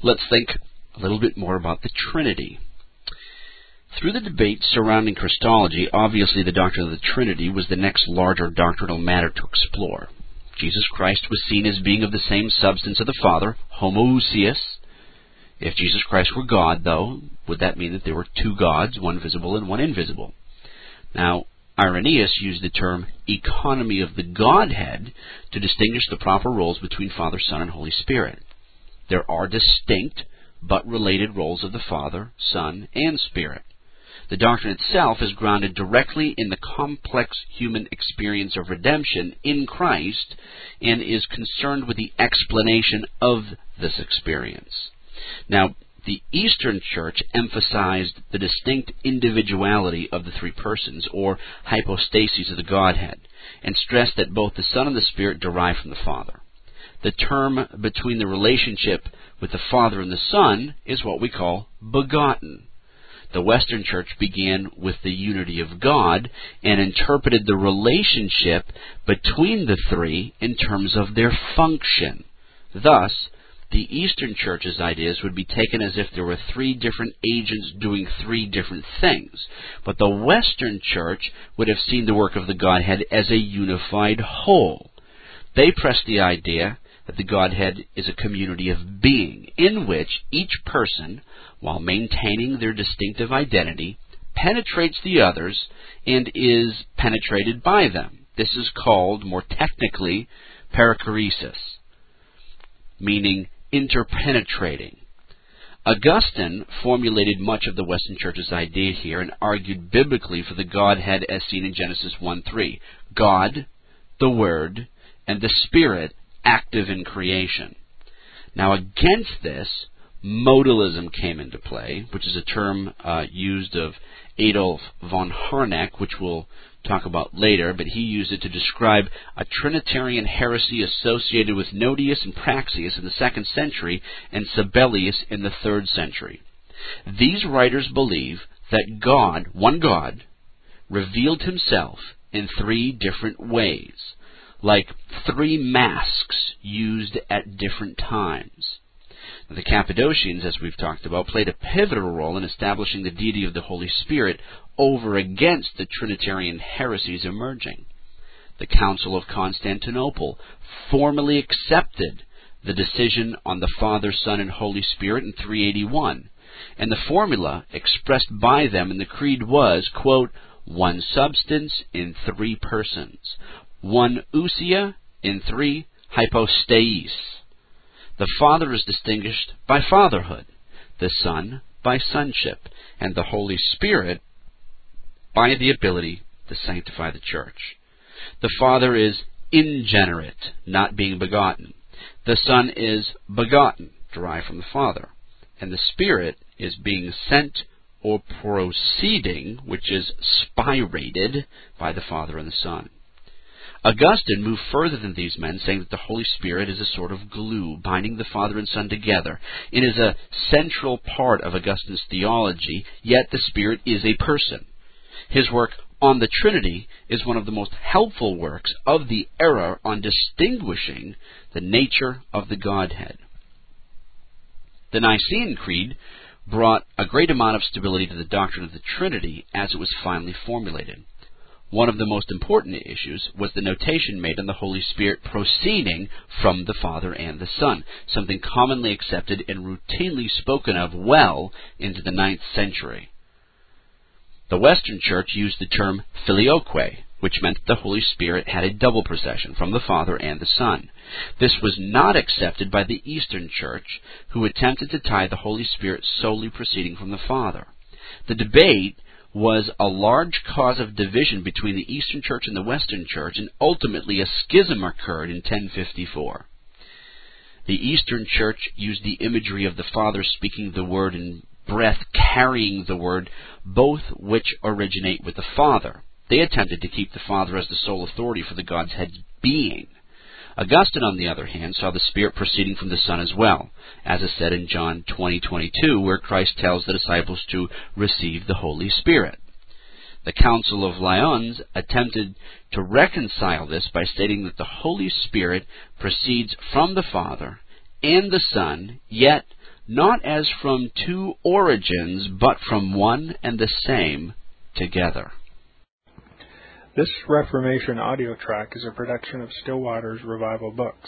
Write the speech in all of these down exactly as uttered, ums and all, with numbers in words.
let's think a little bit more about the Trinity. Through the debate surrounding Christology, obviously the doctrine of the Trinity was the next larger doctrinal matter to explore. Jesus Christ was seen as being of the same substance of the Father, homoousios. If Jesus Christ were God, though, would that mean that there were two gods, one visible and one invisible? Now, Irenaeus used the term economy of the Godhead to distinguish the proper roles between Father, Son, and Holy Spirit. There are distinct but related roles of the Father, Son, and Spirit. The doctrine itself is grounded directly in the complex human experience of redemption in Christ and is concerned with the explanation of this experience. Now, the Eastern Church emphasized the distinct individuality of the three persons, or hypostases of the Godhead, and stressed that both the Son and the Spirit derive from the Father. The term between the relationship with the Father and the Son is what we call begotten. The Western Church began with the unity of God and interpreted the relationship between the three in terms of their function. Thus, the Eastern Church's ideas would be taken as if there were three different agents doing three different things. But the Western Church would have seen the work of the Godhead as a unified whole. They pressed the idea that the Godhead is a community of being, in which each person, while maintaining their distinctive identity, penetrates the others and is penetrated by them. This is called, more technically, perichoresis, meaning interpenetrating. Augustine formulated much of the Western Church's idea here and argued biblically for the Godhead as seen in Genesis one three. God, the Word, and the Spirit active in creation. Now against this, modalism came into play, which is a term uh, used of Adolf von Harnack, which we'll talk about later, but he used it to describe a Trinitarian heresy associated with Nodius and Praxeas in the second century and Sabellius in the third century. These writers believe that God, one God, revealed himself in three different ways, like three masks used at different times. The Cappadocians, as we've talked about, played a pivotal role in establishing the deity of the Holy Spirit over against the Trinitarian heresies emerging. The Council of Constantinople formally accepted the decision on the Father, Son, and Holy Spirit in three eighty-one, and the formula expressed by them in the Creed was, quote, one substance in three persons, one ousia in three hypostases. The Father is distinguished by fatherhood, the Son by sonship, and the Holy Spirit by the ability to sanctify the church. The Father is ingenerate, not being begotten. The Son is begotten, derived from the Father. And the Spirit is being sent or proceeding, which is spirated by the Father and the Son. Augustine moved further than these men, saying that the Holy Spirit is a sort of glue binding the Father and Son together. It is a central part of Augustine's theology, yet the Spirit is a person. His work on the Trinity is one of the most helpful works of the era on distinguishing the nature of the Godhead. The Nicene Creed brought a great amount of stability to the doctrine of the Trinity as it was finally formulated. One of the most important issues was the notation made on the Holy Spirit proceeding from the Father and the Son, something commonly accepted and routinely spoken of well into the ninth century. The Western Church used the term filioque, which meant that the Holy Spirit had a double procession from the Father and the Son. This was not accepted by the Eastern Church, who attempted to tie the Holy Spirit solely proceeding from the Father. The debate was a large cause of division between the Eastern Church and the Western Church, and ultimately a schism occurred in ten fifty-four. The Eastern Church used the imagery of the Father speaking the Word and breath carrying the Word, both which originate with the Father. They attempted to keep the Father as the sole authority for the Godhead's being. Augustine, on the other hand, saw the Spirit proceeding from the Son as well, as is said in John twenty twenty-two, where Christ tells the disciples to receive the Holy Spirit. The Council of Lyons attempted to reconcile this by stating that the Holy Spirit proceeds from the Father and the Son, yet not as from two origins, but from one and the same together. This Reformation audio track is a production of Stillwater's Revival Books.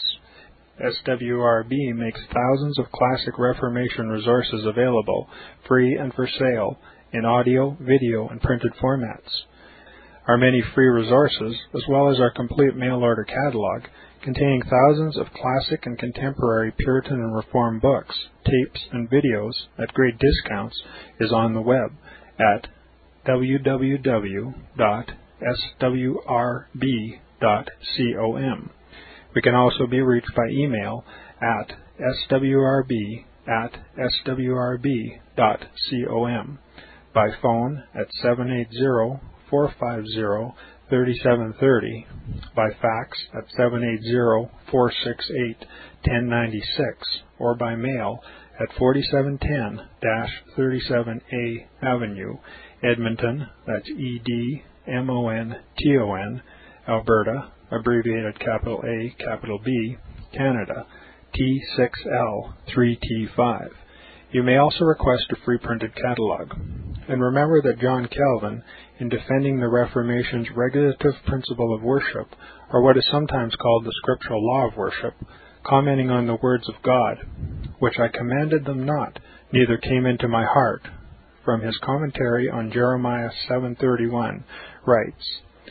S W R B makes thousands of classic Reformation resources available, free and for sale, in audio, video, and printed formats. Our many free resources, as well as our complete mail-order catalog, containing thousands of classic and contemporary Puritan and Reformed books, tapes, and videos at great discounts, is on the web at w w w dot s w r b dot com. We can also be reached by email at s w r b at s w r b dot com, by phone at seven eight zero, four five zero, three seven three zero, by fax at seven eight zero, four six eight, one zero nine six, or by mail at forty-seven ten thirty-seven A Avenue, Edmonton, that's E D M O N T O N, Alberta, abbreviated capital A, capital B, Canada, T six L three T five. You may also request a free printed catalog. And remember that John Calvin, in defending the Reformation's regulative principle of worship, or what is sometimes called the scriptural law of worship, commenting on the words of God, which I commanded them not, neither came into my heart, from his commentary on Jeremiah seven thirty-one, writes,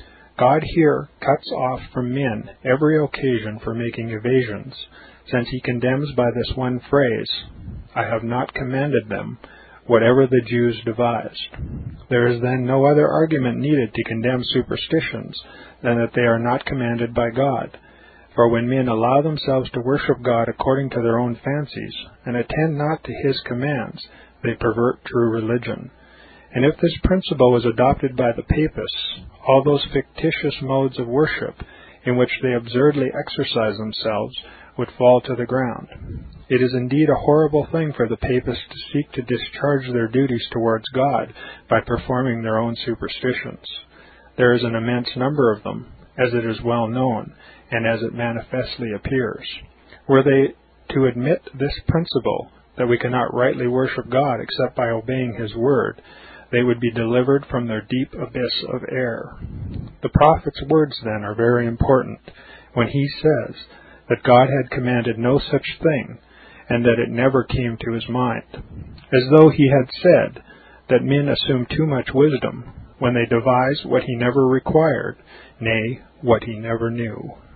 God here cuts off from men every occasion for making evasions, since he condemns by this one phrase, I have not commanded them, whatever the Jews devised. There is then no other argument needed to condemn superstitions than that they are not commanded by God. For when men allow themselves to worship God according to their own fancies, and attend not to his commands, they pervert true religion. And if this principle is adopted by the papists, all those fictitious modes of worship in which they absurdly exercise themselves would fall to the ground. It is indeed a horrible thing for the papists to seek to discharge their duties towards God by performing their own superstitions. There is an immense number of them, as it is well known, and as it manifestly appears. Were they to admit this principle, that we cannot rightly worship God except by obeying his word, they would be delivered from their deep abyss of error. The prophet's words, then, are very important, when he says that God had commanded no such thing, and that it never came to his mind, as though he had said that men assume too much wisdom when they devise what he never required, nay, what he never knew.